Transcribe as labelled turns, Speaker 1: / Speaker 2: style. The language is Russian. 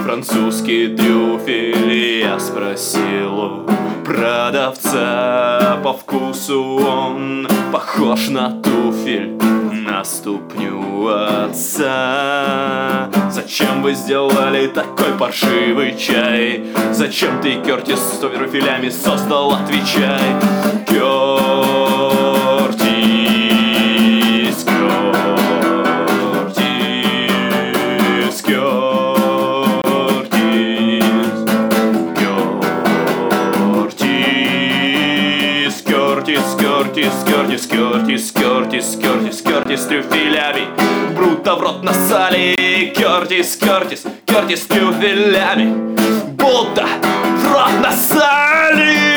Speaker 1: французский трюфель. Я спросил у продавца, по вкусу он похож на туфель, на ступню отца. Зачем вы сделали такой паршивый чай? Зачем ты, Кертис, с трюфелями создал? Отвечай. Кертис, Кертис, Кертис, Кертис, Кертис, Кертис, Кертис, Кертис, Кертис с трюфелями, Бруто в рот насали. Кертис, Кертис, Кертис с трюфелями, Будда в рот насали.